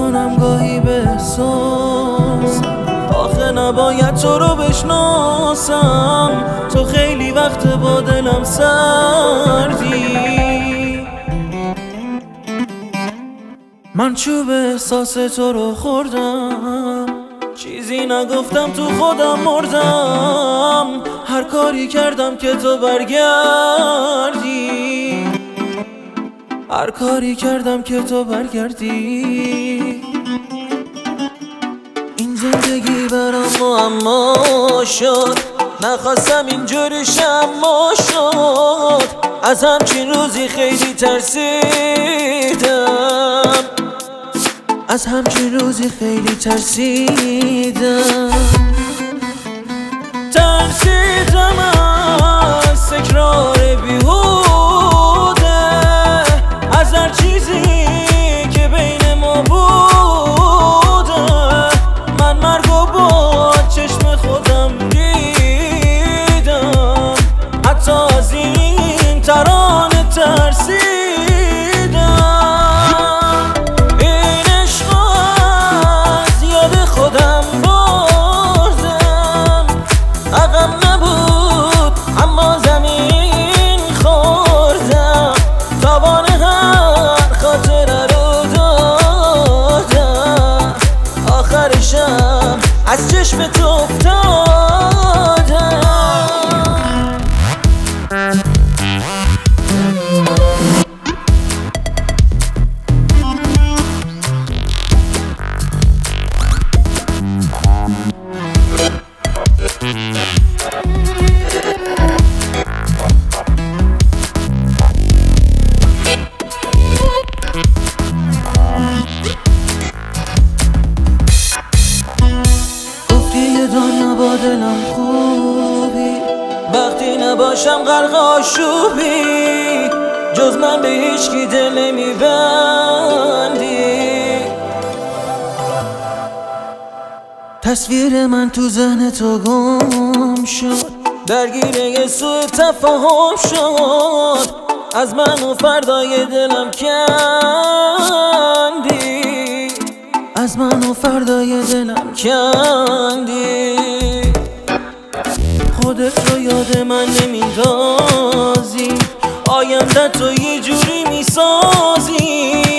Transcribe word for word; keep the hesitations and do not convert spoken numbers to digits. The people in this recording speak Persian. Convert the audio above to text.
میکنم گاهی به احساس آخه نباید تو رو بشناسم، تو خیلی وقت با دلم سردی. من چوب احساس تو رو خوردم، چیزی نگفتم تو خودم مردم. هر کاری کردم که تو برگردی، هر کاری کردم که تو برگردی. این زندگی برام معما شد، نخواستم اینجوری شما شد. از همچین روزی خیلی ترسیدم، از همچین روزی خیلی ترسیدم. ترسیدم از تکرار بیهوده، از هر چیزی که بین ما بوده. من مرگو با چشم خودم دیدم، حتی از این ترانه ترسیدم. این عشق از یاد خودم بردم، عقب نبود اما زمین خوردم. تابان هر خاطره رو دادم، آخرشم از چشم تو افتادم. دنیا با دلم خوبی، وقتی نباشم غرق آشوبی. جز من به هیچکی دل نمیبندی. تصویر من تو ذهن تو گم شد، درگیر یه سوء تفاهم شد. از من و فردای دلم کندی، از من و فردای دلم کندی. خودت رو یاد من نمیندازی، آینده تو یه جوری میسازی.